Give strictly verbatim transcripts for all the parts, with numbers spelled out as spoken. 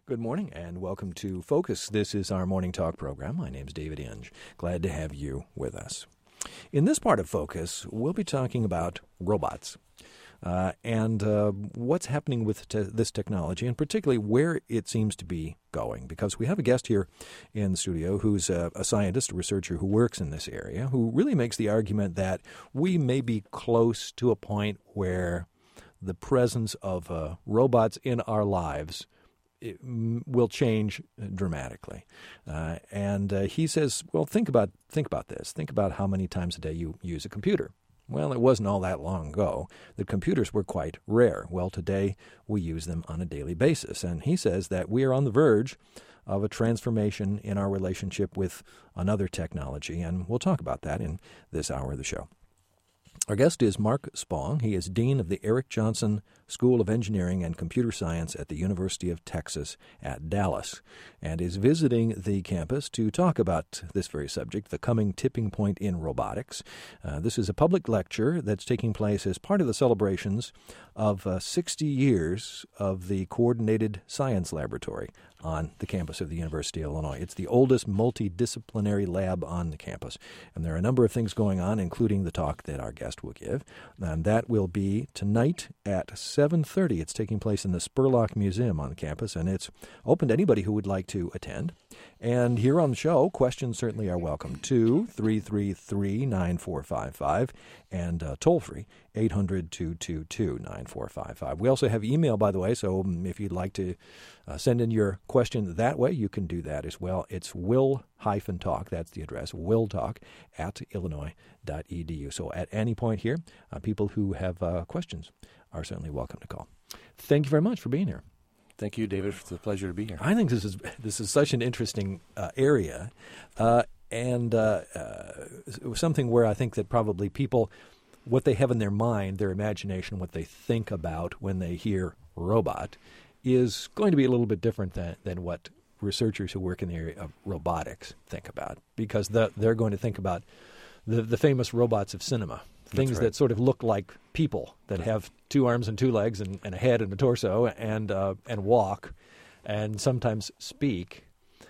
Good morning and welcome to Focus. This is our morning talk program. My name's David Inge. Glad to have you with us. In this part of Focus, we'll be talking about robots uh, and uh, what's happening with te- this technology, and particularly where it seems to be going. Because we have a guest here in the studio who's a, a scientist, a researcher who works in this area, who really makes the argument that we may be close to a point where the presence of uh, robots in our lives it will change dramatically. Uh, and uh, he says, well, think about think about this. Think about how many times a day you use a computer. Well, it wasn't all that long ago that computers were quite rare. Well, today we use them on a daily basis. And he says that we are on the verge of a transformation in our relationship with another technology. And we'll talk about that in this hour of the show. Our guest is Mark Spong. He is Dean of the Eric Johnson School of Engineering and Computer Science at the University of Texas at Dallas, and is visiting the campus to talk about this very subject, the coming tipping point in robotics. Uh, this is a public lecture that's taking place as part of the celebrations of uh, sixty years of the Coordinated Science Laboratory on the campus of the University of Illinois. It's the oldest multidisciplinary lab on the campus, and there are a number of things going on, including the talk that our guest will give, and that will be tonight at seven thirty. It's taking place in the Spurlock Museum on campus, and it's open to anybody who would like to attend. And here on the show, questions certainly are welcome to three three three, nine four five five and uh, toll-free eight hundred, two two two, nine four five five. We also have email, by the way, so if you'd like to uh, send in your question that way, you can do that as well. It's will-talk, that's the address, willtalk at illinois dot e d u. So at any point here, uh, people who have uh, questions are certainly welcome to call. Thank you very much for being here. Thank you, David. It's a pleasure to be here. I think this is this is such an interesting uh, area, uh, and uh, uh, something where I think that probably people, what they have in their mind, their imagination, what they think about when they hear robot, is going to be a little bit different than, than what researchers who work in the area of robotics think about, because the, they're going to think about the, the famous robots of cinema. Things right. that sort of look like people that have two arms and two legs and, and a head and a torso and uh, and walk and sometimes speak.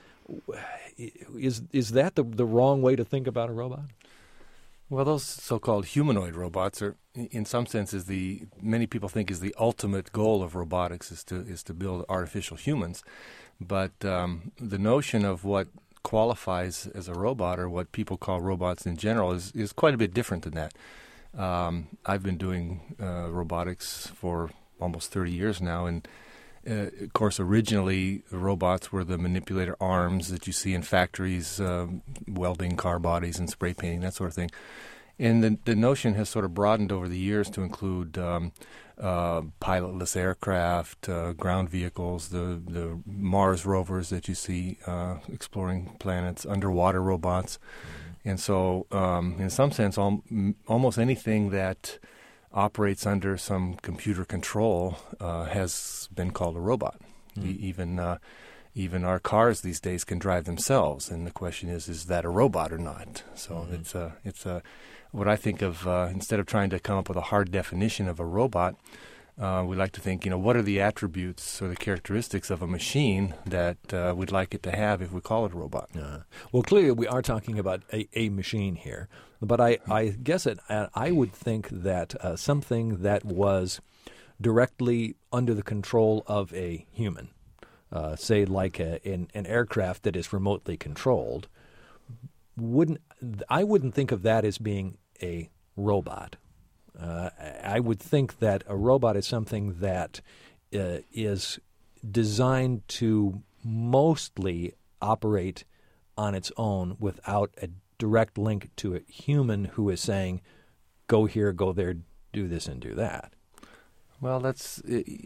Is is that the the wrong way to think about a robot? Well, those so-called humanoid robots are, in some senses, the many people think is the ultimate goal of robotics is to is to build artificial humans. But um, the notion of what qualifies as a robot, or what people call robots in general, is is quite a bit different than that. Um, I've been doing uh, robotics for almost thirty years now, and uh, of course originally the robots were the manipulator arms that you see in factories, um, welding car bodies and spray painting, that sort of thing. And the, the notion has sort of broadened over the years to include um, uh, pilotless aircraft, uh, ground vehicles, the, the Mars rovers that you see uh, exploring planets, underwater robots. And so, um, in some sense, al- almost anything that operates under some computer control uh, has been called a robot. Mm. E- even uh, even our cars these days can drive themselves, and the question is, is that a robot or not? So mm-hmm. it's a it's a what I think of uh, instead of trying to come up with a hard definition of a robot. Uh, we like to think, you know, what are the attributes or the characteristics of a machine that uh, we'd like it to have if we call it a robot? Uh, well, clearly we are talking about a, a machine here, but I, I guess it, uh, I would think that uh, something that was directly under the control of a human, uh, say like a, an, an aircraft that is remotely controlled, wouldn't I wouldn't think of that as being a robot. Uh, I would think that a robot is something that uh, is designed to mostly operate on its own without a direct link to a human who is saying, go here, go there, do this and do that. Well, that's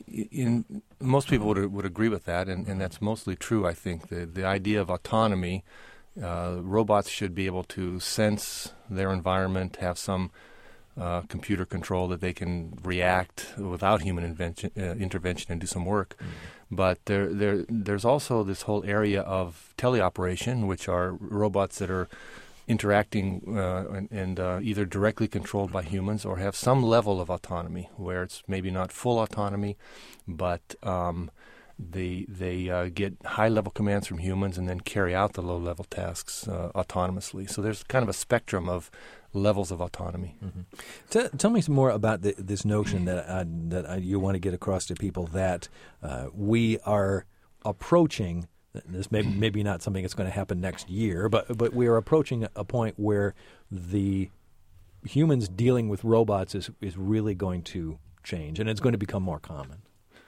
in most people would would agree with that, and, and that's mostly true. I think the the idea of autonomy, uh, robots should be able to sense their environment, have some uh, computer control that they can react without human invention, uh, intervention and do some work. Mm-hmm. But there there there's also this whole area of teleoperation, which are robots that are interacting uh, and, and uh, either directly controlled by humans or have some level of autonomy where it's maybe not full autonomy, but um, they they uh, get high-level commands from humans and then carry out the low-level tasks uh, autonomously. So there's kind of a spectrum of levels of autonomy. Mm-hmm. T- tell me some more about the, this notion that uh, that uh, you want to get across to people, that uh, we are approaching. This may maybe not something that's going to happen next year, but but we are approaching a point where the humans dealing with robots is is really going to change, and it's going to become more common.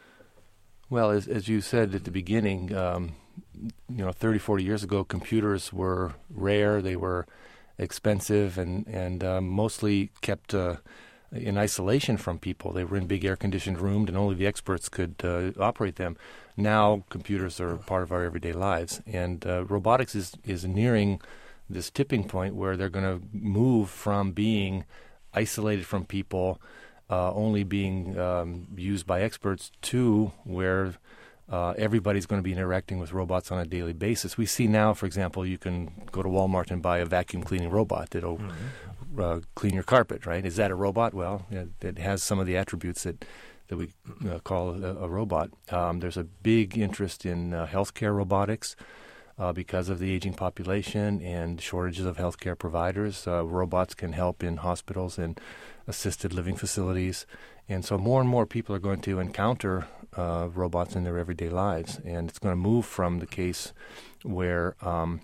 Well, as as you said at the beginning, um, you know, thirty, forty years ago, computers were rare. They were expensive and and uh, mostly kept uh, in isolation from people. They were in big air-conditioned rooms, and only the experts could uh, operate them. Now, computers are part of our everyday lives, and uh, robotics is is nearing this tipping point where they're going to move from being isolated from people, uh, only being um, used by experts, to where uh, everybody's going to be interacting with robots on a daily basis. We see now, for example, you can go to Walmart and buy a vacuum cleaning robot that'll mm-hmm. uh, clean your carpet, right? Is that a robot? Well, it, it has some of the attributes that that we uh, call a, a robot. Um, there's a big interest in uh, healthcare robotics. Uh, because of the aging population and shortages of healthcare providers, uh, robots can help in hospitals and assisted living facilities. And so more and more people are going to encounter uh, robots in their everyday lives. And it's going to move from the case where um,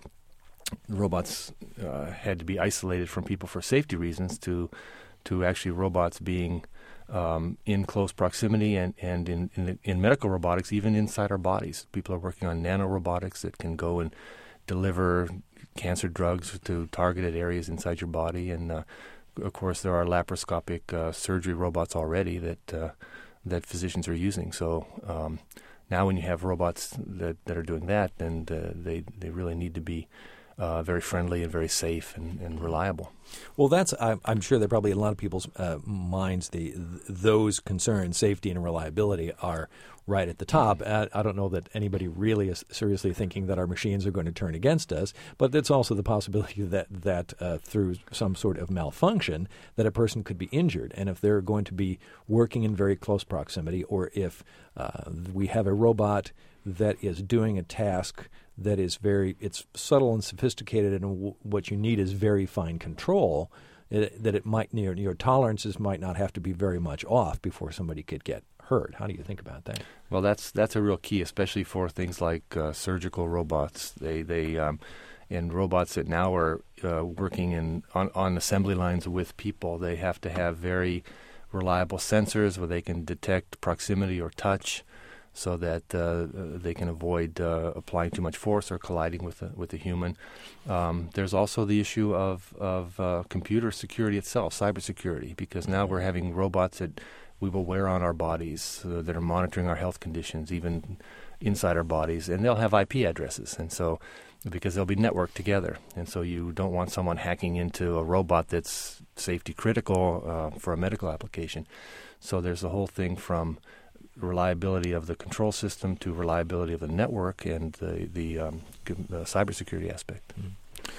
robots uh, had to be isolated from people for safety reasons to to actually robots being Um, in close proximity and, and in, in in medical robotics, even inside our bodies. People are working on nanorobotics that can go and deliver cancer drugs to targeted areas inside your body. And, uh, of course, there are laparoscopic uh, surgery robots already that uh, that physicians are using. So um, now when you have robots that, that are doing that, then uh, they, they really need to be Uh, very friendly and very safe and, and reliable. Well, that's I'm, I'm sure that probably in a lot of people's uh, minds, the th- those concerns, safety and reliability, are right at the top. I, I don't know that anybody really is seriously thinking that our machines are going to turn against us, but it's also the possibility that that uh, through some sort of malfunction that a person could be injured. And if they're going to be working in very close proximity, or if uh, we have a robot that is doing a task that is very, it's subtle and sophisticated, and w- what you need is very fine control, it, that it might, your, your tolerances might not have to be very much off before somebody could get hurt. How do you think about that? Well, that's that's a real key, especially for things like uh, surgical robots. They they um, and robots that now are uh, working in on, on assembly lines with people. They have to have very reliable sensors where they can detect proximity or touch, so that uh, they can avoid uh, applying too much force or colliding with a, with a human. Um, there's also the issue of, of uh, computer security itself, cybersecurity, because now we're having robots that we will wear on our bodies uh, that are monitoring our health conditions, even inside our bodies, and they'll have I P addresses, and so because they'll be networked together. And so you don't want someone hacking into a robot that's safety critical uh, for a medical application. So there's the whole thing from reliability of the control system to reliability of the network and the the, um, the cybersecurity aspect. Mm-hmm.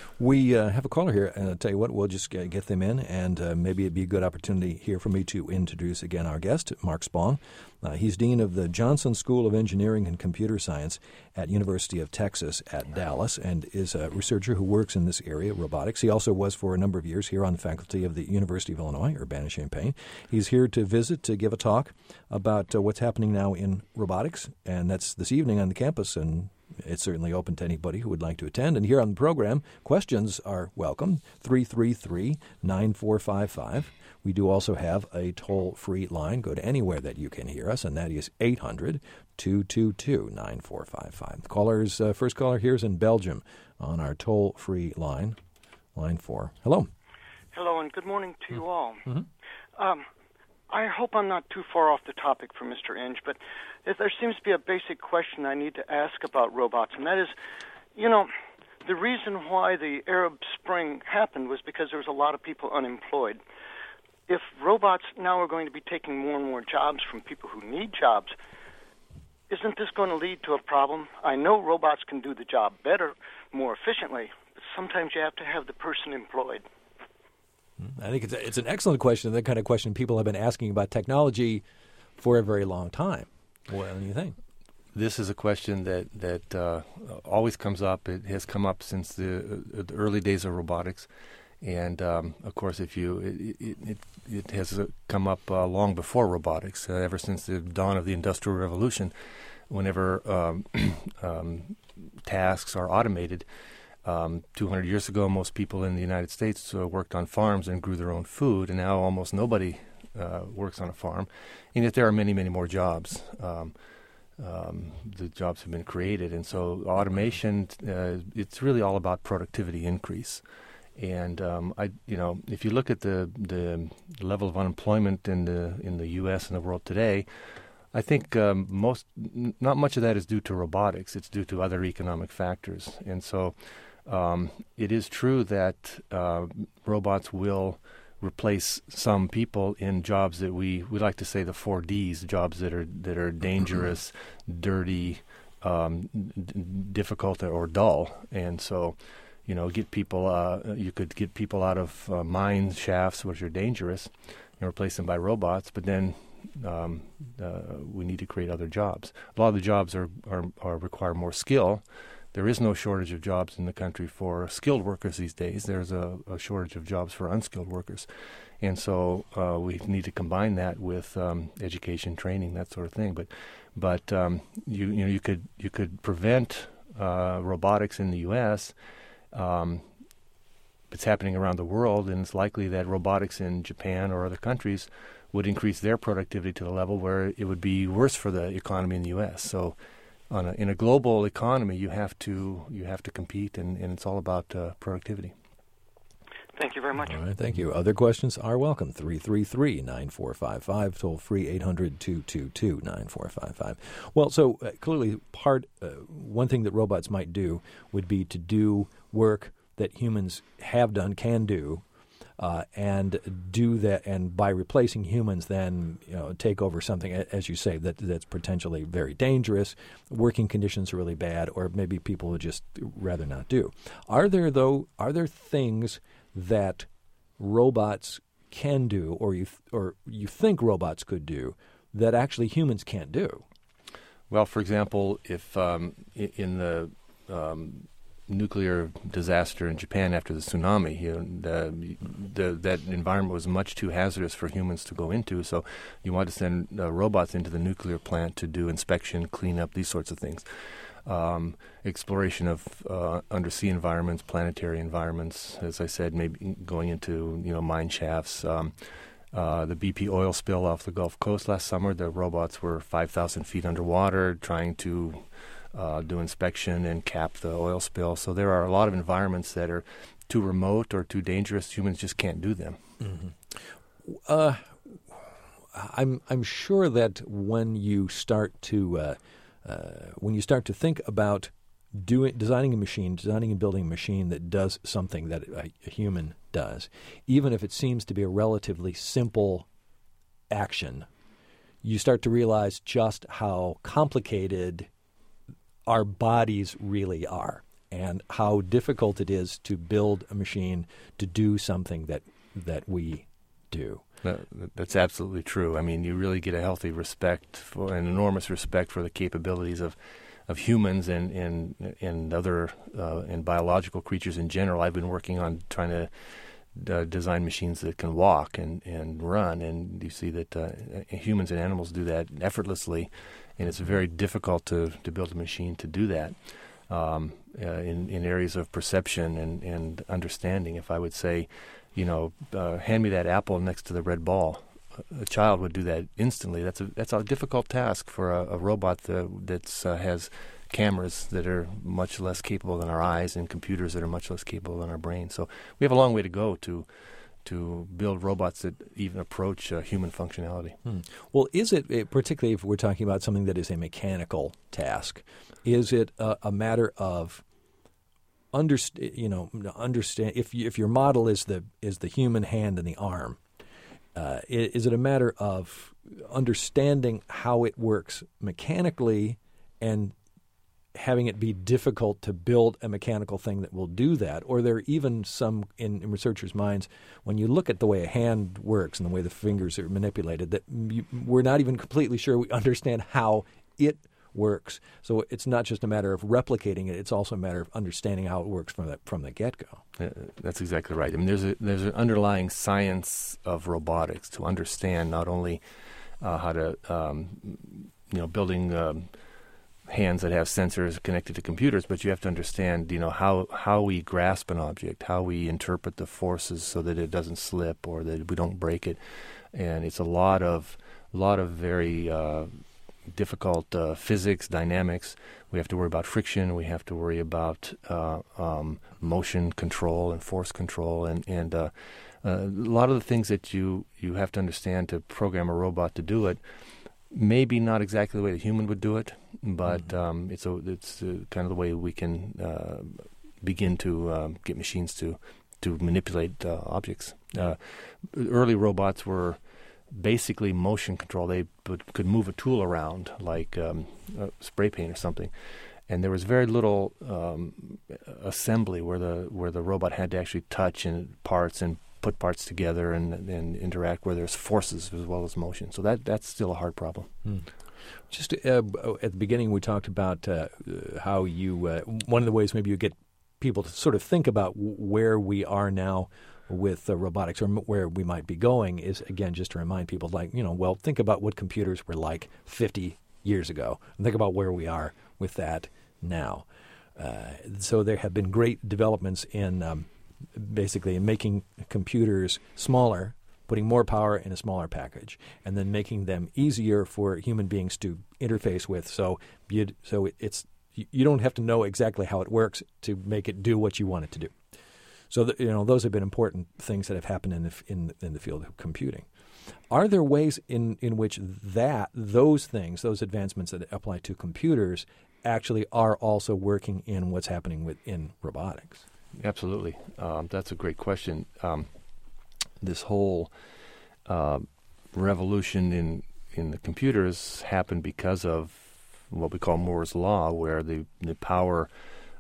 We uh, have a caller here, and I'll tell you what, we'll just get, get them in, and uh, maybe it'd be a good opportunity here for me to introduce again our guest, Mark Spong. Uh, he's Dean of the Johnson School of Engineering and Computer Science at University of Texas at Dallas, and is a researcher who works in this area, robotics. He also was for a number of years here on the faculty of the University of Illinois, Urbana-Champaign. He's here to visit, to give a talk about uh, what's happening now in robotics, and that's this evening on the campus, and it's certainly open to anybody who would like to attend. And here on the program, questions are welcome, three three three, nine four five five. We do also have a toll-free line. Go to anywhere that you can hear us, and that is eight hundred, two two two, nine four five five. The caller's, uh, first caller here is in Belgium on our toll-free line, line four. Hello. Hello, and good morning to you all. Mm-hmm. Um, I hope I'm not too far off the topic for Mister Inge, but there seems to be a basic question I need to ask about robots, and that is, you know, the reason why the Arab Spring happened was because there was a lot of people unemployed. If robots now are going to be taking more and more jobs from people who need jobs, isn't this going to lead to a problem? I know robots can do the job better, more efficiently, but sometimes you have to have the person employed. I think it's a, it's an excellent question, the kind of question people have been asking about technology for a very long time. What do you think? this is a question that that uh, always comes up. It has come up since the, uh, the early days of robotics, and um, of course, if you it it, it, it has come up uh, long before robotics, uh, ever since the dawn of the Industrial Revolution. Whenever um, um, tasks are automated, um, two hundred years ago, most people in the United States uh, worked on farms and grew their own food, and now almost nobody uh, works on a farm, and yet there are many, many more jobs. Um, Um, the jobs have been created, and so automation, uh, it's really all about productivity increase. And um, I, you know, if you look at the the level of unemployment in the in the U S and the world today, I think um, most, n- not much of that is due to robotics. It's due to other economic factors. And so um, it is true that uh, robots will replace some people in jobs that we we like to say the four Ds, jobs that are that are dangerous, dirty, um, d- difficult, or dull. And so, you know, get people. Uh, you could get people out of uh, mine shafts, which are dangerous, and replace them by robots. But then um, uh, we need to create other jobs. A lot of the jobs are are, are require more skill. There is no shortage of jobs in the country for skilled workers these days. There's a, a shortage of jobs for unskilled workers. And so uh, we need to combine that with um, education, training, that sort of thing. But but um, you you know you could you could prevent uh, robotics in the U S. Um, it's happening around the world, and it's likely that robotics in Japan or other countries would increase their productivity to the level where it would be worse for the economy in the U S. So On a, in a global economy, you have to you have to compete, and, and it's all about uh, productivity. Thank you very much. All right, thank you. Other questions are welcome. three three three, nine four five five, toll free eight hundred, two two two, nine four five five. Well, so uh, clearly part, uh, one thing that robots might do would be to do work that humans have done, can do, Uh, and do that, and by replacing humans, then you know take over something, as you say, that that's potentially very dangerous. Working conditions are really bad, or maybe people would just rather not do. Are there though? Are there things that robots can do, or you th- or you think robots could do, that actually humans can't do? Well, for example, if um, in the um, nuclear disaster in Japan after the tsunami, you know, the, the, that environment was much too hazardous for humans to go into, so you want to send uh, robots into the nuclear plant to do inspection, cleanup, these sorts of things. Um, exploration of uh, undersea environments, planetary environments, as I said, maybe going into you know mine shafts. Um, uh, the B P oil spill off the Gulf Coast last summer, the robots were five thousand feet underwater trying to Uh, do inspection and cap the oil spill. So there are a lot of environments that are too remote or too dangerous. Humans just can't do them. Mm-hmm. Uh, I'm I'm sure that when you start to uh, uh, when you start to think about doing designing a machine, designing and building a machine that does something that a, a human does, even if it seems to be a relatively simple action, you start to realize just how complicated our bodies really are, and how difficult it is to build a machine to do something that that we do. That, that's absolutely true. I mean, you really get a healthy respect for an enormous respect for the capabilities of, of humans and and and other uh, and biological creatures in general. I've been working on trying to uh, design machines that can walk and, and run, and you see that uh, humans and animals do that effortlessly. And it's very difficult to, to build a machine to do that um, uh, in, in areas of perception and, and understanding. If I would say, you know, uh, hand me that apple next to the red ball, a child would do that instantly. That's a that's a difficult task for a, a robot that that's, uh, has cameras that are much less capable than our eyes and computers that are much less capable than our brains. So we have a long way to go to to build robots that even approach uh, human functionality. Hmm. Well, is it, particularly if we're talking about something that is a mechanical task, is it a, a matter of underst- you know, understand if you, if your model is the is the human hand and the arm, uh, is, is it a matter of understanding how it works mechanically and having it be difficult to build a mechanical thing that will do that? Or there are even some in, in researchers' minds, when you look at the way a hand works and the way the fingers are manipulated, that you, we're not even completely sure we understand how it works. So it's not just a matter of replicating it; it's also a matter of understanding how it works from the from the get-go. Uh, that's exactly right. I mean, there's a there's an underlying science of robotics to understand not only uh, how to um, you know building um, hands that have sensors connected to computers, but you have to understand you know how how we grasp an object, how we interpret the forces so that it doesn't slip or that we don't break it, and it's a lot of lot of very uh, difficult uh, physics, dynamics. We have to worry about friction. We have to worry about uh, um, motion control and force control, and and uh, uh, a lot of the things that you you have to understand to program a robot to do it. Maybe not exactly the way the human would do it, but mm-hmm. um, it's a, it's uh, kind of the way we can uh, begin to um, get machines to to manipulate uh, objects. Uh, early robots were basically motion control. They would, could move a tool around like um, uh, spray paint or something, and there was very little um, assembly where the where the robot had to actually touch and parts and put parts together and, and interact where there's forces as well as motion. So that that's still a hard problem. Hmm. Just uh, at the beginning, we talked about uh, how you uh, one of the ways maybe you get people to sort of think about w- where we are now with uh, robotics or m- where we might be going is, again, just to remind people, like, you know, well, think about what computers were like fifty years ago and think about where we are with that now. Uh, so there have been great developments in um, basically in making computers smaller, putting more power in a smaller package, and then making them easier for human beings to interface with. So you so it, it's you don't have to know exactly how it works to make it do what you want it to do. So the, you know those have been important things that have happened in the in in the field of computing. Are there ways in, in which that those things, those advancements that apply to computers, actually are also working in what's happening within robotics? Absolutely, um, that's a great question. Um, this whole uh, revolution in in the computers happened because of what we call Moore's law, where the the power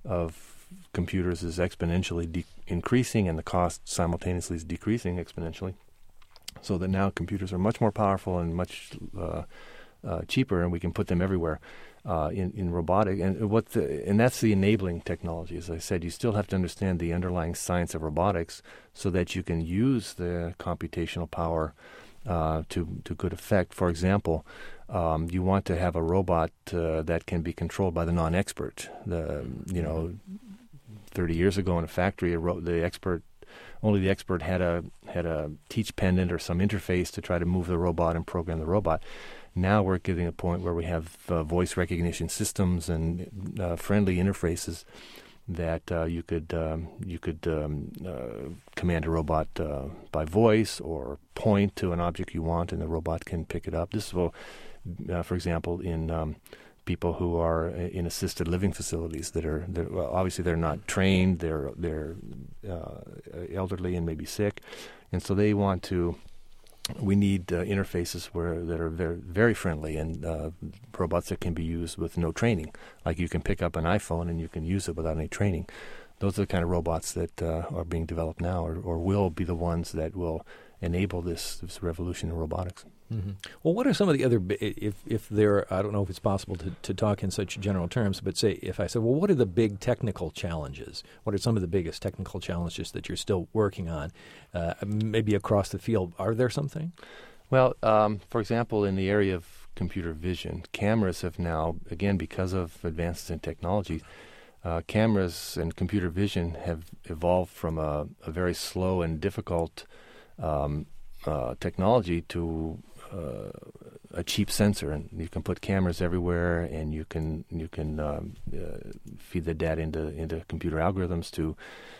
of computers is exponentially de- increasing and the cost simultaneously is decreasing exponentially, so that now computers are much more powerful and much uh, uh, cheaper, and we can put them everywhere uh, in in robotic. And what the, and that's the enabling technology. As I said, you still have to understand the underlying science of robotics so that you can use the computational power uh, to to good effect. For example, um, you want to have a robot uh, that can be controlled by the non-expert. The you know. thirty years ago in a factory, a ro- the expert, only the expert had a had a teach pendant or some interface to try to move the robot and program the robot. Now we're getting to a point where we have uh, voice recognition systems and uh, friendly interfaces that uh, you could um, you could um, uh, command a robot uh, by voice or point to an object you want, and the robot can pick it up. This will, uh, for example, in um, people who are in assisted living facilities that are they're, well, obviously they're not trained, they're they're uh, elderly and maybe sick, and so they want to. We need uh, interfaces where that are very very friendly and uh, robots that can be used with no training. Like you can pick up an iPhone and you can use it without any training. Those are the kind of robots that uh, are being developed now, or, or will be the ones that will enable this, this revolution in robotics. Mm-hmm. Well, what are some of the other, if if there, I don't know if it's possible to, to talk in such general terms, but say, if I said, well, what are the big technical challenges? What are some of the biggest technical challenges that you're still working on, uh, maybe across the field? Are there something? Well, um, for example, in the area of computer vision, cameras have now, again, because of advances in technology, uh, cameras and computer vision have evolved from a, a very slow and difficult um, uh, technology to Uh, a cheap sensor, and you can put cameras everywhere, and you can you can um, uh, feed the data into into computer algorithms to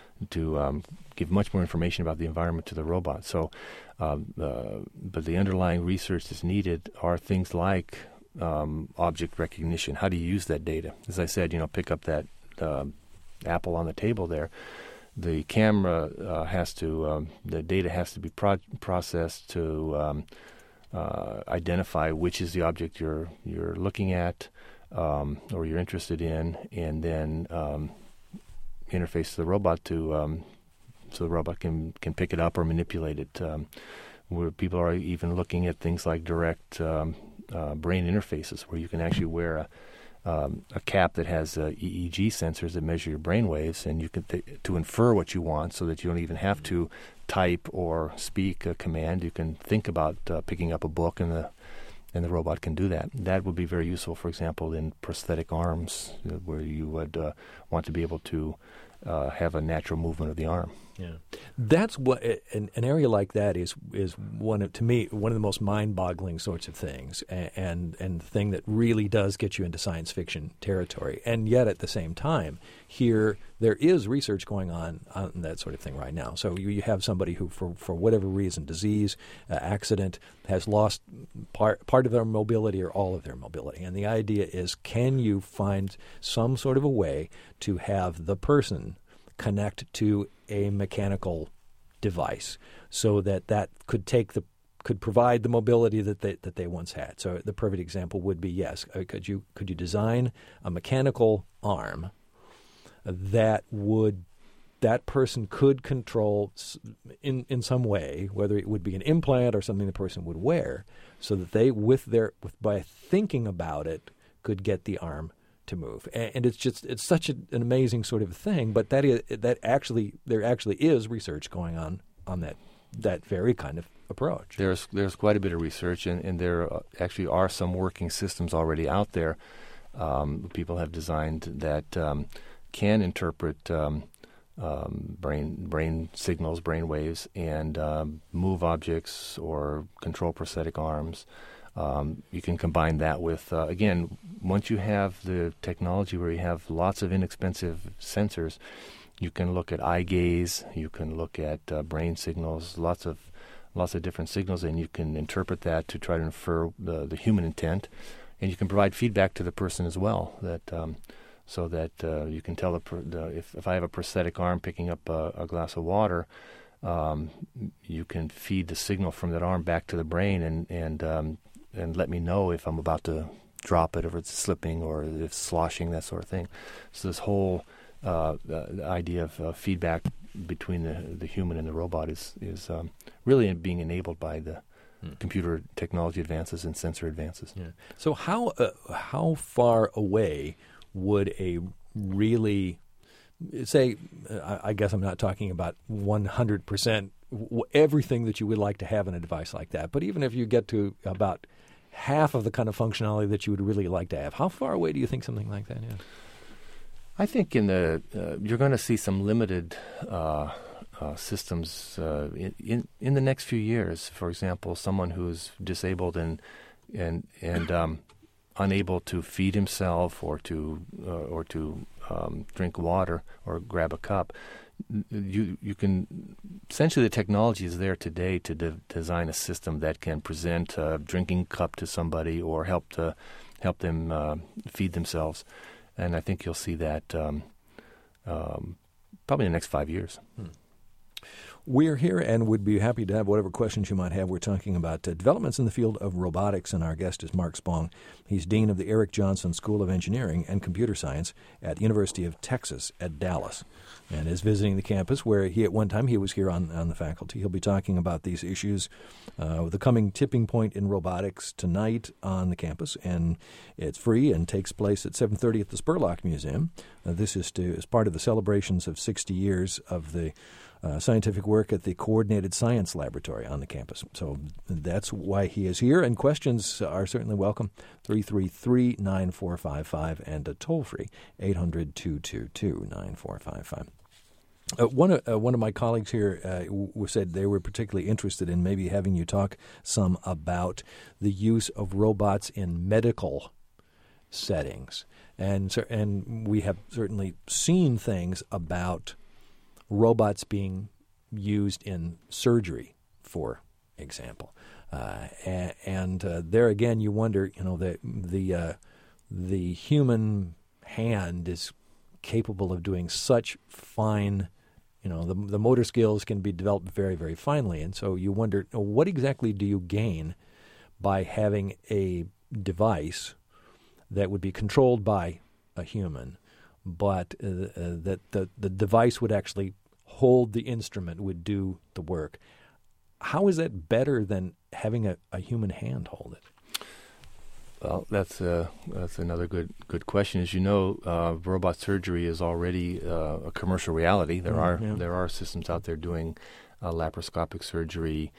to um, give much more information about the environment to the robot. So, um, uh, but the underlying research that's needed are things like um, object recognition. How do you use that data? As I said, you know, pick up that uh, apple on the table there. The camera uh, has to um, the data has to be pro- processed to um, Uh, identify which is the object you're you're looking at um, or you're interested in, and then um, interface to the robot to um, so the robot can can pick it up or manipulate it. Um, where people are even looking at things like direct um, uh, brain interfaces, where you can actually wear a, um, a cap that has uh, E E G sensors that measure your brain waves, and you can th- to infer what you want, so that you don't even have to type or speak a command. You can think about uh, picking up a book, and the and the robot can do that. That would be very useful, for example, in prosthetic arms, uh, where you would uh, want to be able to uh, have a natural movement of the arm. Yeah, that's what an, an area like that is is one of, to me, one of the most mind-boggling sorts of things, and, and and the thing that really does get you into science fiction territory. And yet, at the same time, here there is research going on on that sort of thing right now. So you, you have somebody who, for for whatever reason, disease, uh, accident, has lost part part of their mobility or all of their mobility, and the idea is, can you find some sort of a way to have the person connect to a mechanical device, so that that could take the could provide the mobility that they that they once had. So the perfect example would be, yes, uh, could you could you design a mechanical arm that would that person could control in in some way, whether it would be an implant or something the person would wear, so that they with their with, by thinking about it, could get the arm to move. And it's just it's such a, an amazing sort of thing. But that is that actually there actually is research going on on that that very kind of approach. There's there's quite a bit of research, and, and there actually are some working systems already out there. Um, people have designed that um, can interpret um, um, brain brain signals, brain waves, and um, move objects or control prosthetic arms. Um, you can combine that with, uh, again, once you have the technology where you have lots of inexpensive sensors, you can look at eye gaze, you can look at uh, brain signals, lots of lots of different signals, and you can interpret that to try to infer the, the human intent, and you can provide feedback to the person as well, that um, so that uh, you can tell the, per- the if, if I have a prosthetic arm picking up a, a glass of water, um, you can feed the signal from that arm back to the brain, and and um, and let me know if I'm about to drop it, or if it's slipping, or if it's sloshing, that sort of thing. So this whole uh, the, the idea of uh, feedback between the, the human and the robot is is um, really being enabled by the hmm. computer technology advances and sensor advances. Yeah. So how uh, how far away would a really, say, uh, I guess I'm not talking about one hundred percent everything that you would like to have in a device like that, but even if you get to about half of the kind of functionality that you would really like to have, how far away do you think something like that is? I think in the uh, you're going to see some limited uh, uh, systems uh, in, in in the next few years. For example, someone who's disabled and and and um, unable to feed himself or to uh, or to um, drink water or grab a cup. You you can essentially the technology is there today to de- design a system that can present a drinking cup to somebody or help to help them uh, feed themselves, and I think you'll see that um, um, probably in the next five years. Hmm. We're here and would be happy to have whatever questions you might have. We're talking about uh, developments in the field of robotics, and our guest is Mark Spong. He's Dean of the Eric Johnson School of Engineering and Computer Science at the University of Texas at Dallas, and is visiting the campus where he at one time he was here on, on the faculty. He'll be talking about these issues, uh, the coming tipping point in robotics tonight on the campus, and it's free and takes place at seven thirty at the Spurlock Museum. Uh, this is to as part of the celebrations of sixty years of the Uh, scientific work at the Coordinated Science Laboratory on the campus. So that's why he is here, and questions are certainly welcome. three three three, nine four five five and a toll-free eight hundred, two two two, nine four five five. Uh, one, uh, one of my colleagues here uh, w- said they were particularly interested in maybe having you talk some about the use of robots in medical settings. And, and we have certainly seen things about robots being used in surgery, for example, uh, and, and uh, there again, you wonder, you know, the the uh, the human hand is capable of doing such fine, you know, the the motor skills can be developed very, very finely, and so you wonder, what exactly do you gain by having a device that would be controlled by a human, but uh, uh, that the, the device would actually hold the instrument, would do the work. How is that better than having a, a human hand hold it? Well, that's uh, that's another good good question. As you know, uh, robot surgery is already uh, a commercial reality. There Mm, are yeah. there are systems out there doing uh, laparoscopic surgery,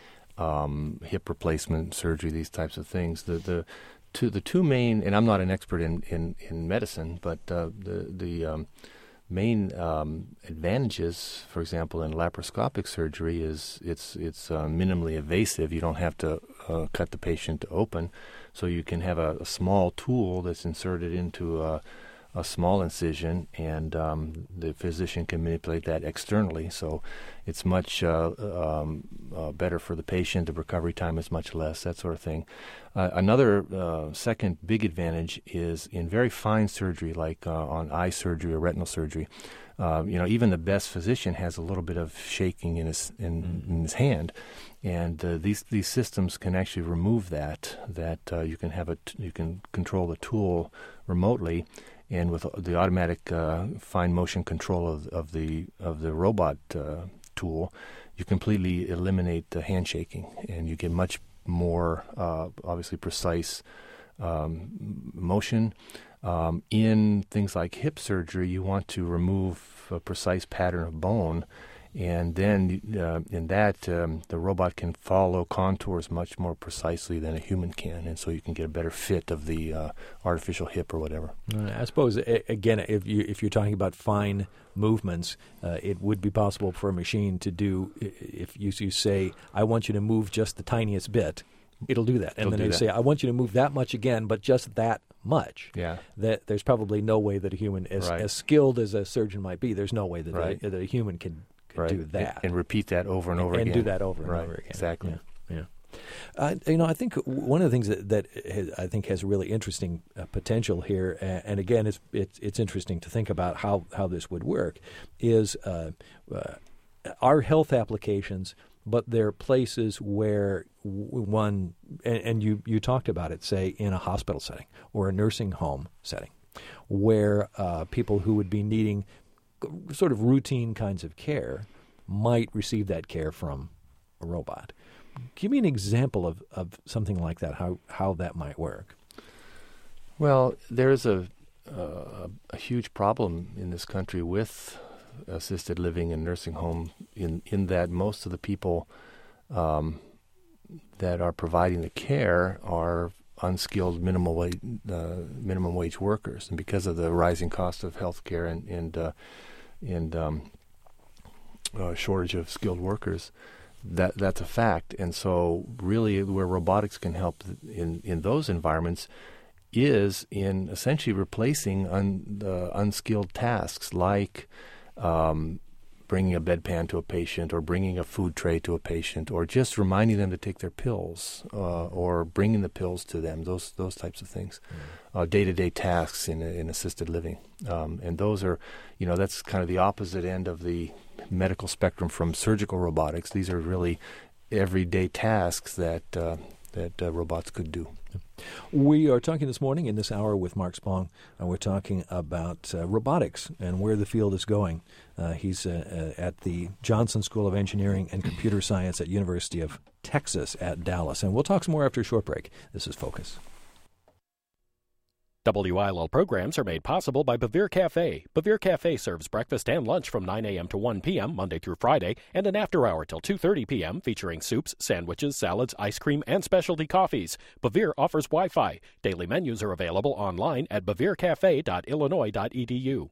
um, hip replacement surgery, these types of things. The the two the two main, and I'm not an expert in in, in medicine, but uh, the the um, main um, advantages, for example, in laparoscopic surgery is it's it's uh, minimally invasive. You don't have to uh, cut the patient open, so you can have a, a small tool that's inserted into a, a small incision, and um, the physician can manipulate that externally. So it's much uh, um, uh, better for the patient. The recovery time is much less, that sort of thing. Uh, another uh, second big advantage is in very fine surgery, like uh, on eye surgery or retinal surgery. Uh, you know, even the best physician has a little bit of shaking in his in, mm. in his hand, and uh, these these systems can actually remove that. That uh, you can have a t- you can control the tool remotely, and with the automatic uh, fine motion control of of the of the robot uh, tool, you completely eliminate the handshaking, and you get much more uh, obviously precise um, motion. Um, in things like hip surgery, you want to remove a precise pattern of bone, and then uh, in that, um, the robot can follow contours much more precisely than a human can, and so you can get a better fit of the uh, artificial hip or whatever. Uh, I suppose, a- again, if, you, if you're talking about fine movements, uh, it would be possible for a machine to do, if you, you say, I want you to move just the tiniest bit, it'll do that. And It'll then do they that. say, I want you to move that much again, but just that much. Yeah. That there's probably no way that a human, as, Right. as skilled as a surgeon might be, there's no way that, Right. a, that a human can, can Right. do that. And, and repeat that over and over and again. do that over and Right. over again. Exactly. Yeah. yeah. Uh, you know, I think one of the things that, that has, I think has really interesting uh, potential here, and, and again, it's, it's it's interesting to think about how, how this would work, is uh, uh, our health applications, but they're places where w- one, and, and you, you talked about it, say, in a hospital setting or a nursing home setting, where uh, people who would be needing sort of routine kinds of care might receive that care from a robot. Give me an example of, of something like that, how how that might work. Well, there's a, uh, a huge problem in this country with assisted living and nursing home in, in that most of the people um, that are providing the care are unskilled minimum wage, uh, minimum wage workers. And because of the rising cost of health care and, and, uh, and um, uh, shortage of skilled workers, that that's a fact. And so really where robotics can help in, in those environments is in essentially replacing un, uh, unskilled tasks like um, bringing a bedpan to a patient or bringing a food tray to a patient or just reminding them to take their pills uh, or bringing the pills to them, those those types of things, mm. uh, day-to-day tasks in, in assisted living. Um, and those are, you know, that's kind of the opposite end of the medical spectrum from surgical robotics. These are really everyday tasks that uh, that uh, robots could do. We are talking this morning in this hour with Mark Spong, and we're talking about uh, robotics and where the field is going. Uh, he's uh, uh, at the Johnson School of Engineering and Computer Science at University of Texas at Dallas. And we'll talk some more after a short break. This is Focus. W I L L programs are made possible by Bevere Cafe. Bevere Cafe serves breakfast and lunch from nine a.m. to one p.m. Monday through Friday, and an after hour till two thirty p.m. featuring soups, sandwiches, salads, ice cream, and specialty coffees. Bevere offers Wi-Fi. Daily menus are available online at bevere cafe dot illinois dot e d u.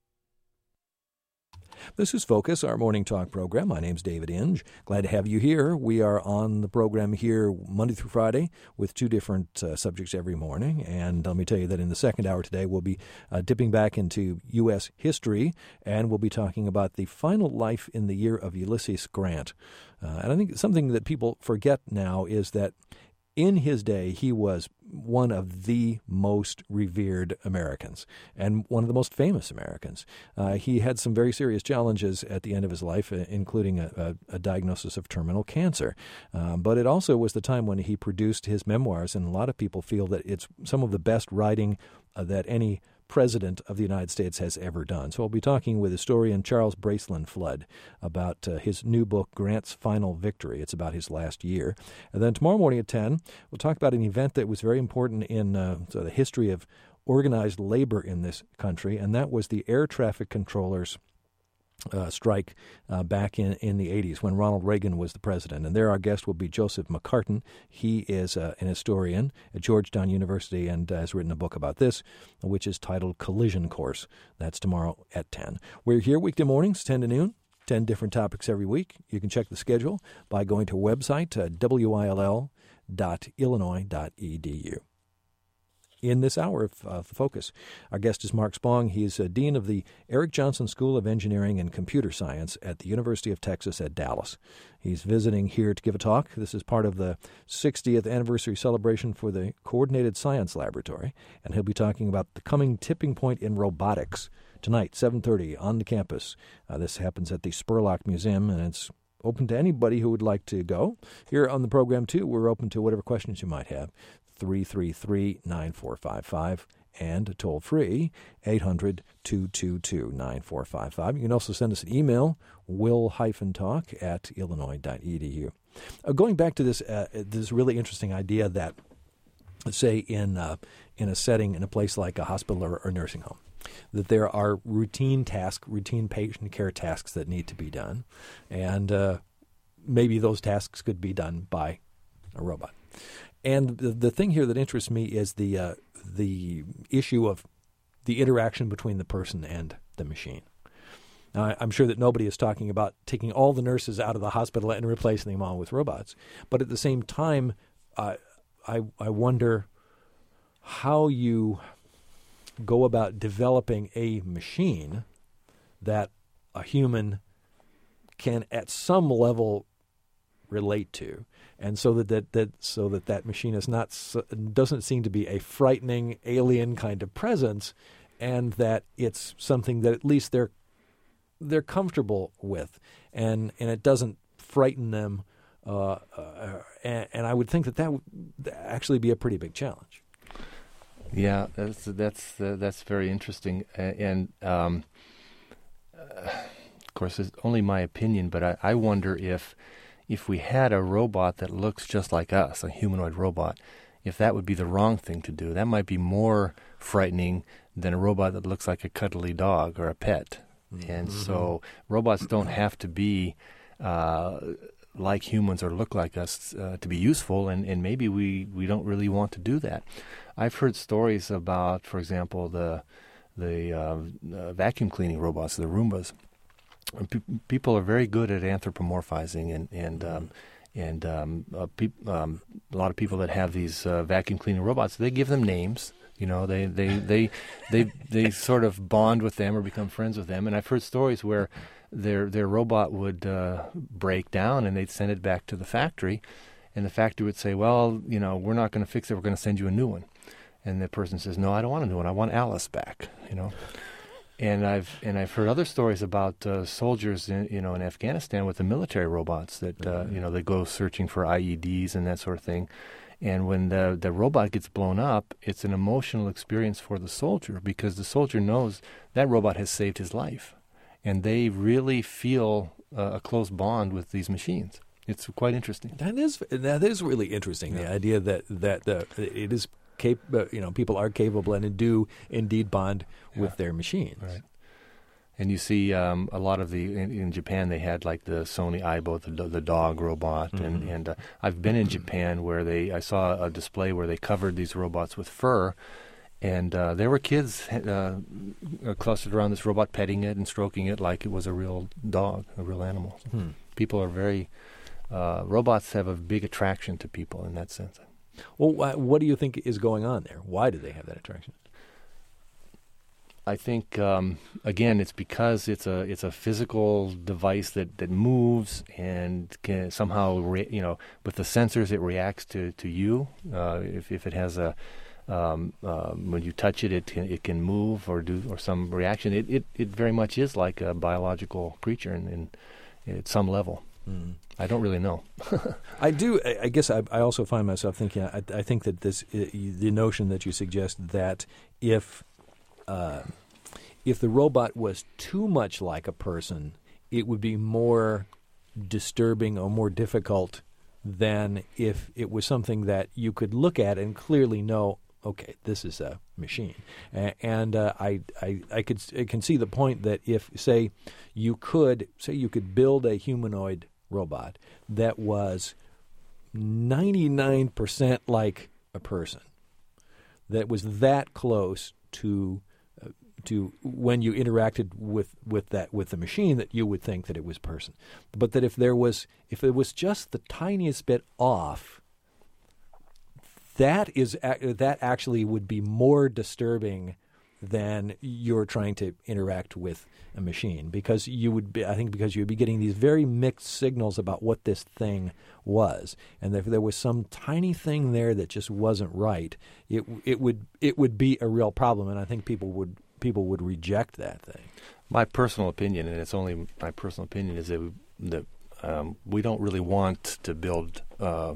This is Focus, our morning talk program. My name's David Inge. Glad to have you here. We are on the program here Monday through Friday with two different uh, subjects every morning. And let me tell you that in the second hour today, we'll be uh, dipping back into U S history, and we'll be talking about the final life in the year of Ulysses Grant. Uh, and I think something that people forget now is that in his day, he was one of the most revered Americans and one of the most famous Americans. Uh, he had some very serious challenges at the end of his life, including a, a, a diagnosis of terminal cancer. Um, but it also was the time when he produced his memoirs, and a lot of people feel that it's some of the best writing uh, that any president of the United States has ever done. So I'll be talking with historian Charles Bracelin Flood about uh, his new book, Grant's Final Victory. It's about his last year. And then tomorrow morning at ten, we'll talk about an event that was very important in uh, so the history of organized labor in this country, and that was the air traffic controllers Uh, strike uh, back in, in the eighties when Ronald Reagan was the president. And there our guest will be Joseph McCartin. He is uh, an historian at Georgetown University and uh, has written a book about this, which is titled Collision Course. That's tomorrow at ten. We're here weekday mornings, ten to noon, ten different topics every week. You can check the schedule by going to our website, uh, W I L L dot illinois dot E D U. In this hour of uh, Focus, our guest is Mark Spong. He is uh, Dean of the Eric Johnson School of Engineering and Computer Science at the University of Texas at Dallas. He's visiting here to give a talk. This is part of the sixtieth anniversary celebration for the Coordinated Science Laboratory, and he'll be talking about the coming tipping point in robotics tonight, seven thirty on the campus. Uh, this happens at the Spurlock Museum, and it's open to anybody who would like to go. Here on the program, too, we're open to whatever questions you might have. three three three, nine four five five and toll-free eight hundred, two two two, nine four five five. You can also send us an email, will-talk at illinois dot e d u. Uh, going back to this uh, this really interesting idea that, say, in uh, in a setting, in a place like a hospital or, or nursing home, that there are routine tasks, routine patient care tasks that need to be done, and uh, maybe those tasks could be done by a robot. And the, the thing here that interests me is the uh, the issue of the interaction between the person and the machine. Now, I'm sure that nobody is talking about taking all the nurses out of the hospital and replacing them all with robots. But at the same time, uh, I I wonder how you go about developing a machine that a human can at some level relate to, and so that that, that so that that machine is not doesn't seem to be a frightening alien kind of presence, and that it's something that at least they're they're comfortable with, and and it doesn't frighten them. Uh, uh, and, and I would think that that would actually be a pretty big challenge. Yeah, that's that's uh, that's very interesting, uh, and um, uh, of course, it's only my opinion, but I, I wonder if if we had a robot that looks just like us, a humanoid robot, if that would be the wrong thing to do. That might be more frightening than a robot that looks like a cuddly dog or a pet. Mm-hmm. And so robots don't have to be uh, like humans or look like us uh, to be useful, and, and maybe we, we don't really want to do that. I've heard stories about, for example, the the uh, uh, vacuum cleaning robots, the Roombas. P- people are very good at anthropomorphizing, and and um, and um, uh, pe- um, a lot of people that have these uh, vacuum cleaning robots, they give them names. You know, they they they they, they sort of bond with them or become friends with them. And I've heard stories where their their robot would uh, break down, and they'd send it back to the factory, and the factory would say, "Well, you know, we're not going to fix it. We're going to send you a new one." And the person says, "No, I don't want a new one. I want Alice back." You know. And I've and I've heard other stories about uh, soldiers, in, you know, in Afghanistan with the military robots that uh, you know they go searching for I E Ds and that sort of thing. And when the the robot gets blown up, it's an emotional experience for the soldier, because the soldier knows that robot has saved his life, and they really feel uh, a close bond with these machines. It's quite interesting. That is that is really interesting. Yeah. The idea that that the, it is. Cap- uh, you know, people are capable and do indeed bond yeah. with their machines. Right. And you see um, a lot of the, in, in Japan, they had like the Sony Aibo, the, the dog robot. Mm-hmm. And, and uh, I've been in Japan where they, I saw a display where they covered these robots with fur. And uh, there were kids uh, clustered around this robot, petting it and stroking it like it was a real dog, a real animal. Mm-hmm. People are very, uh, robots have a big attraction to people in that sense. Well, what do you think is going on there? Why do they have that attraction? I think um, again, it's because it's a it's a physical device that, that moves and can somehow re- you know with the sensors it reacts to to you. Uh, if if it has a um, uh, when you touch it, it can it can move or do or some reaction. It it, it very much is like a biological creature in, in at some level. Mm. I don't really know. I do. I guess I, I also find myself thinking. I, I think that this, the notion that you suggest that if uh, if the robot was too much like a person, it would be more disturbing or more difficult than if it was something that you could look at and clearly know, okay, this is a machine. A- and uh, I, I, I could I can see the point that if, say, you could say you could build a humanoid robot that was ninety-nine percent like a person, that was that close to uh, to when you interacted with, with that with the machine that you would think that it was a person, but that if there was if it was just the tiniest bit off, that is that actually would be more disturbing than you're trying to interact with a machine, because you would be, I think because you'd be getting these very mixed signals about what this thing was, and if there was some tiny thing there that just wasn't right, it it would it would be a real problem, and I think people would people would reject that thing. My personal opinion, and it's only my personal opinion, is that we, that um, we don't really want to build uh,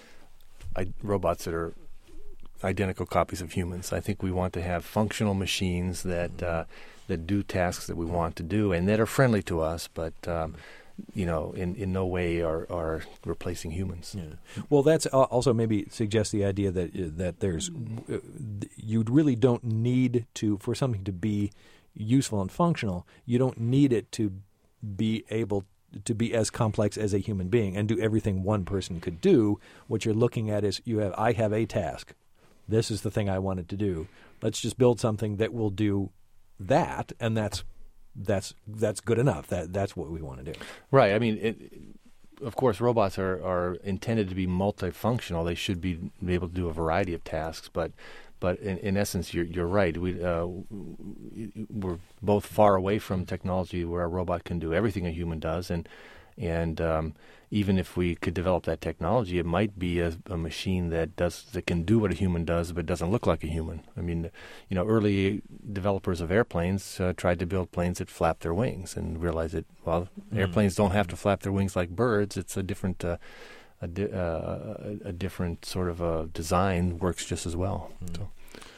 I, robots that are identical copies of humans. I think we want to have functional machines that uh, that do tasks that we want to do and that are friendly to us, but um, you know, in, in no way are, are replacing humans. Yeah. Well, that's also maybe suggests the idea that uh, that there's uh, you really don't need to, for something to be useful and functional, you don't need it to be able to be as complex as a human being and do everything one person could do. What you're looking at is you have I have a task. This is the thing I wanted to do. Let's just build something that will do that, and that's that's that's good enough. That that's what we want to do. Right. I mean, it, of course, robots are, are intended to be multifunctional. They should be able to do a variety of tasks, but but in, in essence, you're you're right. We uh, we're both far away from technology where a robot can do everything a human does, and and um, even if we could develop that technology, it might be a, a machine that does that can do what a human does, but doesn't look like a human. I mean, you know, early developers of airplanes uh, tried to build planes that flap their wings, and realized that well, mm. airplanes don't have to flap their wings like birds. It's a different, uh, a, di- uh, a different sort of a design works just as well. Mm. So.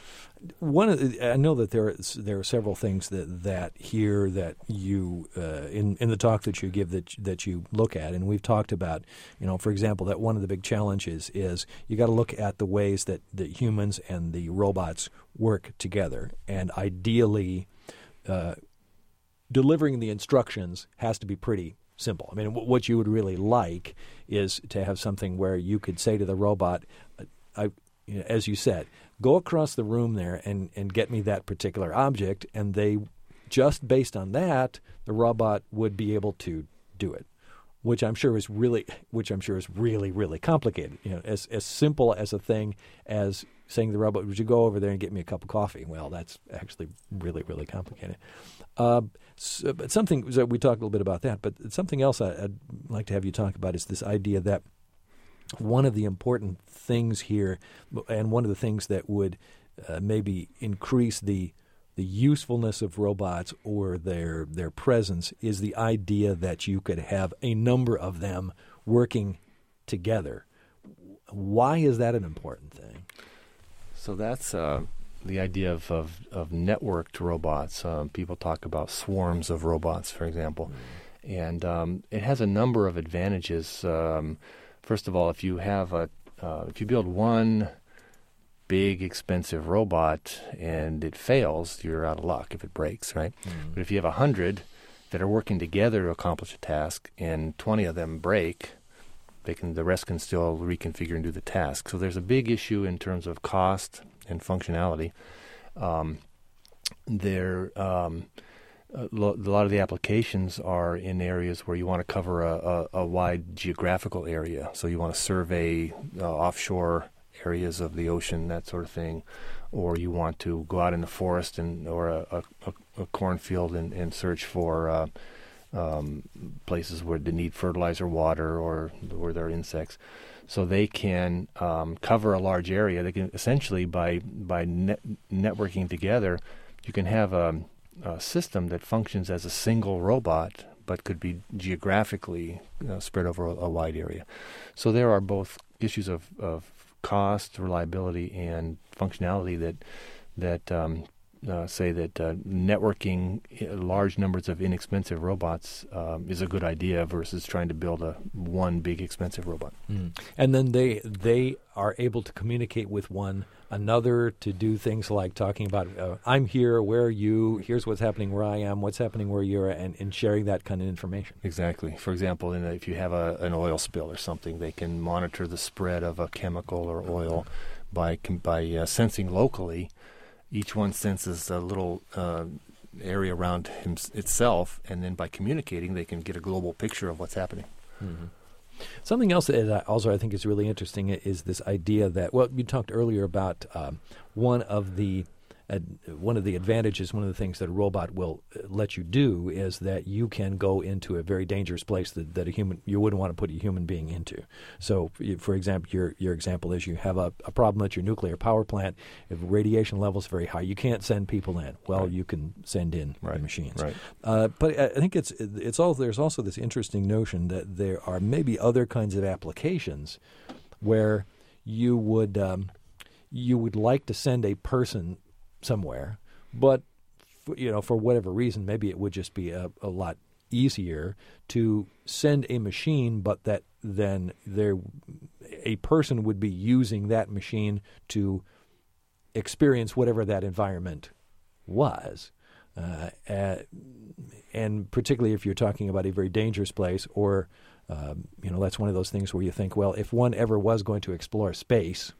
One of the, I know that there are, there are several things that, that here that you uh, in in the talk that you give that that you look at, and we've talked about, you know, for example, that one of the big challenges is you got to look at the ways that the humans and the robots work together, and ideally, uh, delivering the instructions has to be pretty simple. I mean, w- what you would really like is to have something where you could say to the robot, I, you know, as you said, go across the room there and, and get me that particular object, and they, just based on that, the robot would be able to do it, which I'm sure is really, which I'm sure is really, really complicated. You know, as as simple as a thing as saying to the robot, "Would you go over there and get me a cup of coffee?" Well, that's actually really, really complicated. Uh, so, but something so we talked a little bit about that, but something else I, I'd like to have you talk about is this idea that one of the important things here, and one of the things that would uh, maybe increase the the usefulness of robots or their their presence, is the idea that you could have a number of them working together. Why is that an important thing? So that's uh, the idea of, of, of networked robots. Um, people talk about swarms of robots, for example. Mm. And um, it has a number of advantages. Um, first of all, if you have a uh, if you build one big, expensive robot and it fails, you're out of luck if it breaks, right? Mm. But if you have a hundred that are working together to accomplish a task and twenty of them break, they can the rest can still reconfigure and do the task. So there's a big issue in terms of cost and functionality. Um, there, um, a, lo- a lot of the applications are in areas where you want to cover a, a, a wide geographical area. So you want to survey uh, offshore areas of the ocean, that sort of thing, or you want to go out in the forest and or a, a, a cornfield and, and search for uh, um, places where they need fertilizer, water, or where there are insects. So they can um, cover a large area. They can essentially, by by net- networking together, you can have a, a system that functions as a single robot, but could be geographically uh, spread over a, a wide area. So there are both issues of, of cost, reliability, and functionality that that um, uh, say that uh, networking large numbers of inexpensive robots um, is a good idea versus trying to build a one big expensive robot. Mm. And then they they are able to communicate with one another to do things like talking about, uh, I'm here, where are you, here's what's happening where I am, what's happening where you're, and, and sharing that kind of information. Exactly. For example, in a, if you have a, an oil spill or something, they can monitor the spread of a chemical or oil by by uh, sensing locally. Each one senses a little uh, area around him, itself, and then by communicating, they can get a global picture of what's happening. Mm-hmm. Something else that also I think is really interesting is this idea that, well, you talked earlier about um, one of the uh, one of the advantages, one of the things that a robot will let you do is that you can go into a very dangerous place that, that a human you wouldn't want to put a human being into. So, for example, your your example is you have a, a problem at your nuclear power plant. If radiation level is very high, you can't send people in. Well, right. you can send in right. the machines. Right. Uh, but I think it's it's all there's also this interesting notion that there are maybe other kinds of applications where you would um, you would like to send a person somewhere, but f- you know, for whatever reason, maybe it would just be a, a lot easier to send a machine, but that then there a person would be using that machine to experience whatever that environment was. Uh, uh, and particularly if you're talking about a very dangerous place, or um, you know, that's one of those things where you think, well, if one ever was going to explore space,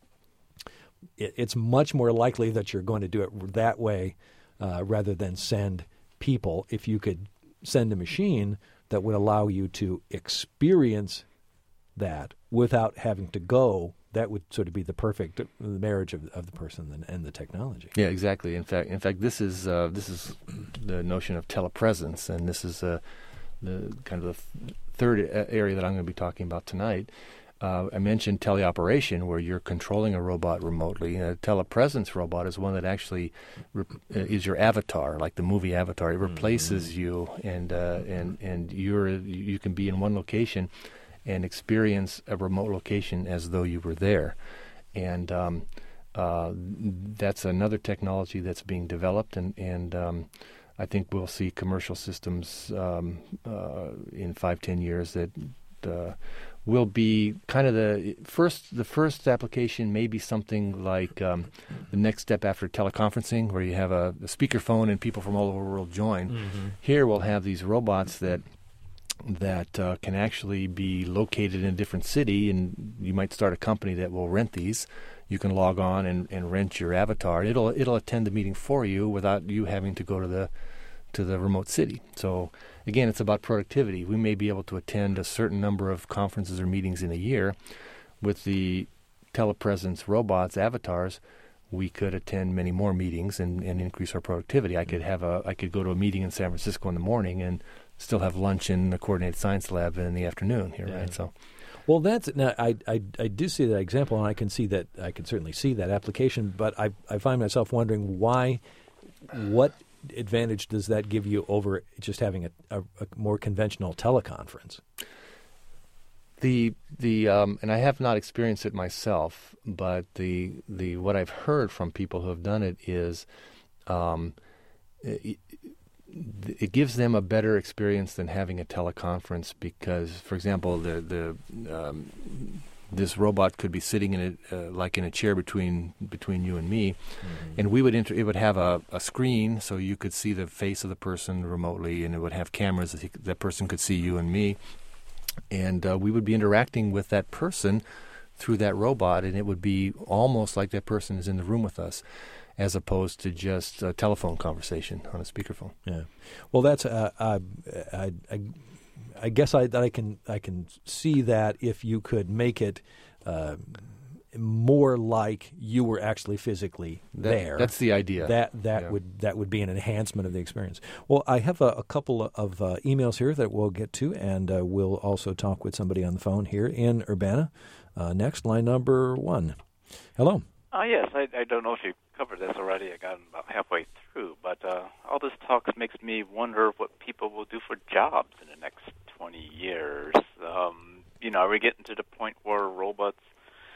it, it's much more likely that you're going to do it that way uh, rather than send people. If you could send a machine that would allow you to experience that without having to go, that would sort of be the perfect marriage of, of the person and, and the technology. Yeah, exactly. In fact, in fact, this is uh, this is the notion of telepresence, and this is uh, the kind of the third area that I'm going to be talking about tonight. Uh, I mentioned teleoperation, where you're controlling a robot remotely. A telepresence robot is one that actually re- is your avatar, like the movie Avatar. It replaces mm-hmm. you, and uh, and and you're you can be in one location and experience a remote location as though you were there. And um, uh, that's another technology that's being developed, and, and um, I think we'll see commercial systems um, uh, in five, ten years that uh, will be kind of the first, the first application may be something like um, the next step after teleconferencing, where you have a, a speakerphone and people from all over the world join. Mm-hmm. Here we'll have these robots that that uh, can actually be located in a different city, and you might start a company that will rent these. You can log on and, and rent your avatar. It'll it'll attend the meeting for you without you having to go to the to the remote city. So again, it's about productivity. We may be able to attend a certain number of conferences or meetings in a year. With the telepresence robots, avatars, we could attend many more meetings and, and increase our productivity. I could have a I could go to a meeting in San Francisco in the morning and still have lunch in the coordinated science lab in the afternoon here, yeah. right? So, well, that's now I, I I do see that example, and I can see that I can certainly see that application. But I I find myself wondering why, what advantage does that give you over just having a, a, a more conventional teleconference? The the um, and I have not experienced it myself, but the the what I've heard from people who have done it is. Um, it, It gives them a better experience than having a teleconference because, for example, the the um, this robot could be sitting in a uh, like in a chair between between you and me, mm-hmm. and we would inter- it would have a, a screen so you could see the face of the person remotely, and it would have cameras that he, that person could see you and me, and uh, we would be interacting with that person through that robot, and it would be almost like that person is in the room with us, as opposed to just a telephone conversation on a speakerphone. Yeah, well, that's uh, uh, I, I, I guess I that I can I can see that if you could make it uh, more like you were actually physically that, there. That's the idea. That that yeah. would that would be an enhancement of the experience. Well, I have a, a couple of uh, emails here that we'll get to, and uh, we'll also talk with somebody on the phone here in Urbana. Uh, next, line number one. Hello. Uh, yes, I, I don't know if you covered this already. I got about halfway through, but uh, all this talk makes me wonder what people will do for jobs in the next twenty years. Um, you know, are we getting to the point where robots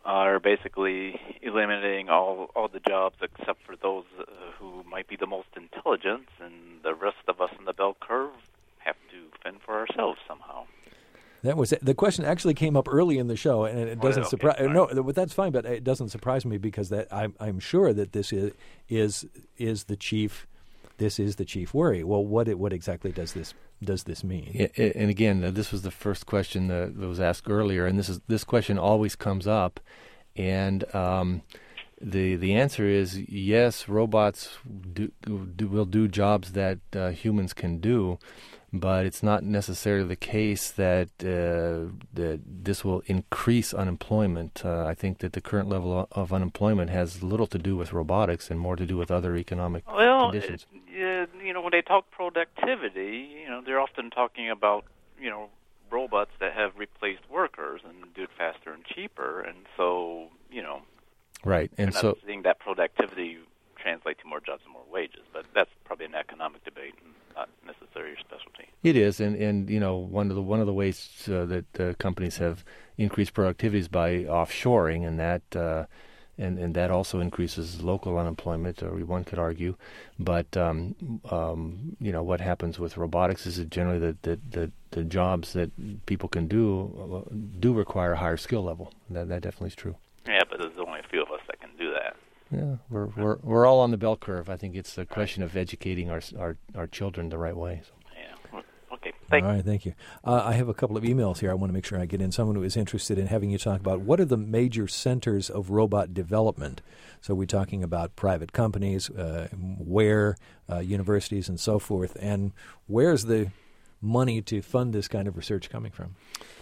are basically eliminating all all the jobs except for those uh, who might be the most intelligent, and the rest of us in the bell curve have to fend for ourselves somehow. That was the question. Actually, came up early in the show, and it doesn't okay, surprise. fine. No, that's fine, but it doesn't surprise me because that I'm I'm sure that this is is is the chief. This is the chief worry. Well, what what exactly does this does this mean? Yeah, and again, uh, this was the first question that was asked earlier, and this is this question always comes up, and um, the the answer is yes. Robots do, do will do jobs that uh, humans can do. But it's not necessarily the case that uh, that this will increase unemployment. Uh, I think that the current level of unemployment has little to do with robotics and more to do with other economic well, conditions. Well, you know, when they talk productivity, you know, they're often talking about, you know, robots that have replaced workers and do it faster and cheaper. And so, you know, right. And we're so not seeing that productivity translate to more jobs and more wages. But that's probably an economic debate and not necessarily your specialty. It is, and, and you know one of the one of the ways uh, that uh, companies have increased productivity is by offshoring, and that uh, and and that also increases local unemployment, or one could argue. But um, um, you know what happens with robotics is that generally the, the the the jobs that people can do uh, do require a higher skill level. That that definitely is true. Yeah, but there's only a few of us that can do that. Yeah, we're we're we're all on the bell curve. I think it's a question of educating our our, our children the right way. So. Yeah. Okay. Thank all right, thank you. Uh, I have a couple of emails here. I want to make sure I get in. Someone who is interested in having you talk about what are the major centers of robot development. So we're talking about private companies, uh, where uh, universities, and so forth. And where's the money to fund this kind of research coming from?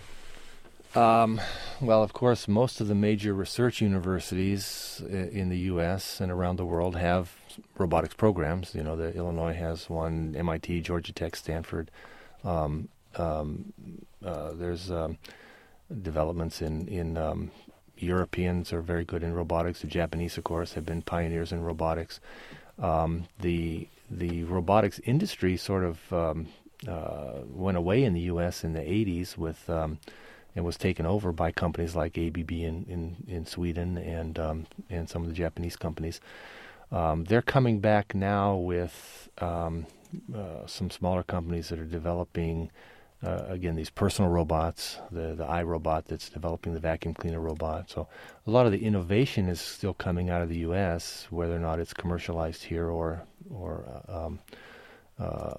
Um, well, of course, most of the major research universities in the U S and around the world have robotics programs. You know, the Illinois has one, M I T, Georgia Tech, Stanford. Um, um, uh, there's um, developments in in um, Europeans are very good in robotics. The Japanese, of course, have been pioneers in robotics. Um, the the robotics industry sort of um, uh, went away in the U S in the eighties with. Um, and was taken over by companies like A B B in, in, in Sweden and um, and some of the Japanese companies. Um, they're coming back now with um, uh, some smaller companies that are developing, uh, again, these personal robots, the, the iRobot that's developing the vacuum cleaner robot. So a lot of the innovation is still coming out of the U S, whether or not it's commercialized here or, or uh, um, uh,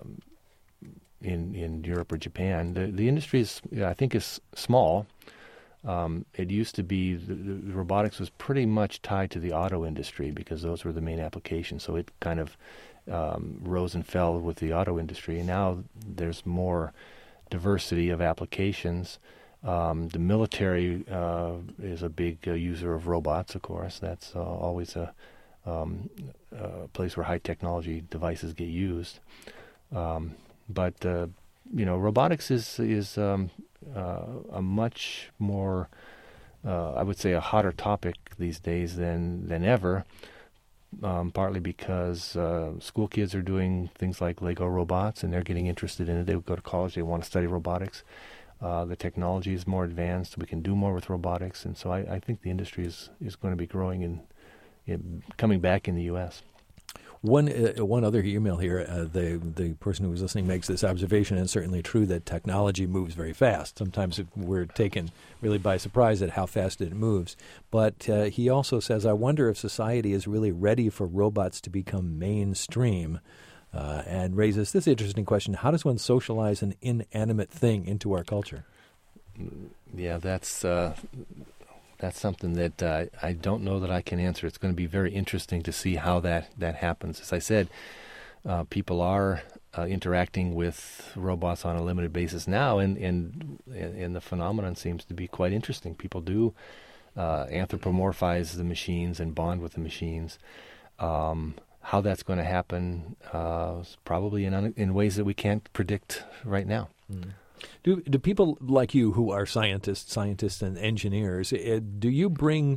in in Europe or Japan. The the industry is, I think, is small. Um, it used to be the, the robotics was pretty much tied to the auto industry because those were the main applications. So it kind of um, rose and fell with the auto industry. And now there's more diversity of applications. Um, the military uh, is a big uh, user of robots, of course. That's uh, always a, um, a place where high technology devices get used. Um, But uh, you know, robotics is is um, uh, a much more, uh, I would say, a hotter topic these days than than ever. Um, partly because uh, school kids are doing things like Lego robots, and they're getting interested in it. They go to college, they want to study robotics. Uh, the technology is more advanced; we can do more with robotics, and so I, I think the industry is is going to be growing and coming back in the U S One uh, one other email here, uh, the the person who was listening makes this observation, and it's certainly true that technology moves very fast. Sometimes it, we're taken really by surprise at how fast it moves. But uh, he also says, I wonder if society is really ready for robots to become mainstream, uh, and raises this interesting question: how does one socialize an inanimate thing into our culture? Yeah, that's... Uh That's something that uh, I don't know that I can answer. It's going to be very interesting to see how that, that happens. As I said, uh, people are uh, interacting with robots on a limited basis now, and, and and the phenomenon seems to be quite interesting. People do uh, anthropomorphize the machines and bond with the machines. Um, how that's going to happen uh, is probably in, un- in ways that we can't predict right now. Mm. Do do people like you who are scientists, scientists and engineers, uh, do you bring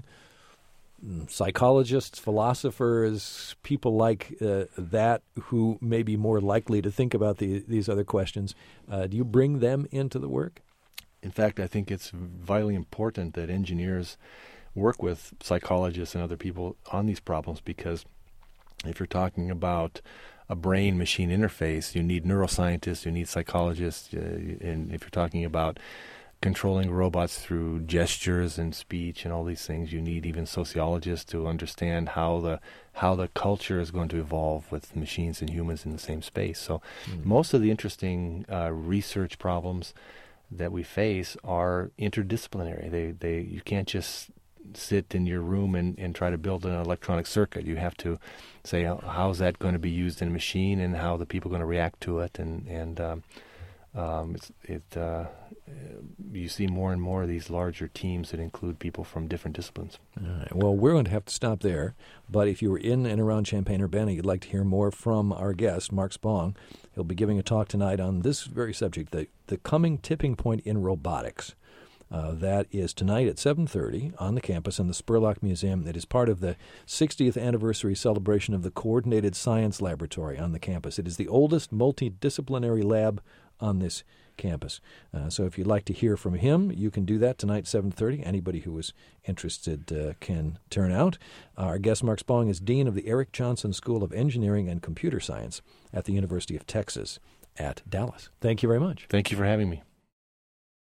psychologists, philosophers, people like uh, that who may be more likely to think about the, these other questions? Uh, do you bring them into the work? In fact, I think it's vitally important that engineers work with psychologists and other people on these problems, because if you're talking about a brain-machine interface, you need neuroscientists, you need psychologists, uh, and if you're talking about controlling robots through gestures and speech and all these things, you need even sociologists to understand how the how the culture is going to evolve with machines and humans in the same space. So mm. most of the interesting uh, research problems that we face are interdisciplinary. They they you can't just sit in your room and, and try to build an electronic circuit. You have to say, how's that going to be used in a machine, and how the people are going to react to it, and and um, um, it's, it uh, you see more and more of these larger teams that include people from different disciplines. All right. Well, we're going to have to stop there, but if you were in and around Champaign-Urbana, you'd like to hear more from our guest, Mark Spong. He'll be giving a talk tonight on this very subject, the, the coming tipping point in robotics. Uh, that is tonight at seven thirty on the campus in the Spurlock Museum. It is part of the sixtieth anniversary celebration of the Coordinated Science Laboratory on the campus. It is the oldest multidisciplinary lab on this campus. Uh, so if you'd like to hear from him, you can do that tonight at seven thirty. Anybody who is interested uh, can turn out. Our guest, Mark Spong, is Dean of the Eric Johnson School of Engineering and Computer Science at the University of Texas at Dallas. Thank you very much. Thank you for having me.